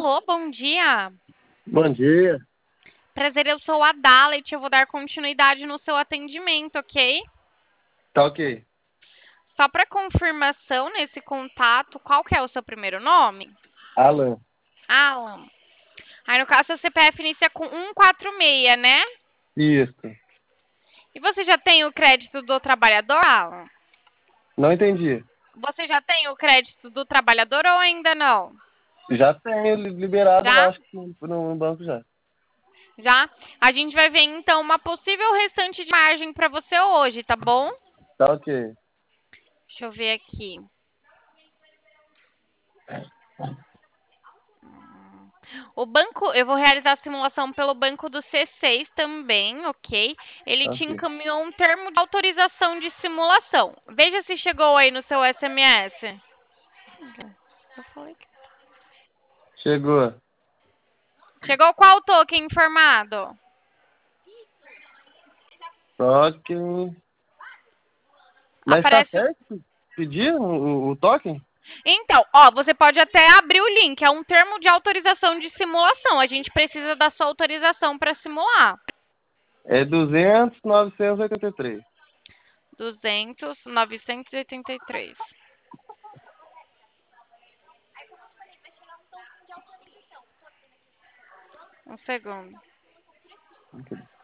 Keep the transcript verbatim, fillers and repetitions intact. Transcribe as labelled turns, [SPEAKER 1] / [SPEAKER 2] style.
[SPEAKER 1] Alô, bom dia.
[SPEAKER 2] Bom dia.
[SPEAKER 1] Prazer, eu sou a Dalet. Eu vou dar continuidade no seu atendimento, ok?
[SPEAKER 2] Tá ok.
[SPEAKER 1] Só para confirmação nesse contato, qual que é o seu primeiro nome?
[SPEAKER 2] Alan.
[SPEAKER 1] Alan. Aí, no caso, seu C P F inicia com cento e quarenta e seis, né?
[SPEAKER 2] Isso.
[SPEAKER 1] E você já tem o crédito do trabalhador, Alan?
[SPEAKER 2] Não entendi.
[SPEAKER 1] Você já tem o crédito do trabalhador ou ainda não?
[SPEAKER 2] Já tenho li- liberado lá,
[SPEAKER 1] Já?
[SPEAKER 2] acho que no, no banco já.
[SPEAKER 1] Já? A gente vai ver, então, uma possível restante de margem para você hoje, tá bom?
[SPEAKER 2] Tá ok.
[SPEAKER 1] Deixa eu ver aqui. O banco, eu vou realizar a simulação pelo banco do C seis também, ok? Ele
[SPEAKER 2] Tá
[SPEAKER 1] te
[SPEAKER 2] ok.
[SPEAKER 1] encaminhou um termo de autorização de simulação. Veja se chegou aí no seu S M S. Eu falei que-
[SPEAKER 2] Chegou.
[SPEAKER 1] Chegou qual token informado?
[SPEAKER 2] Token. Mas tá
[SPEAKER 1] Aparece.
[SPEAKER 2] certo? Pedir o, o, o token?
[SPEAKER 1] Então, ó, você pode até abrir o link. É um termo de autorização de simulação. A gente precisa da sua autorização para simular.
[SPEAKER 2] É duzentos, novecentos e oitenta e três.
[SPEAKER 1] duzentos, novecentos e oitenta e três. Um segundo.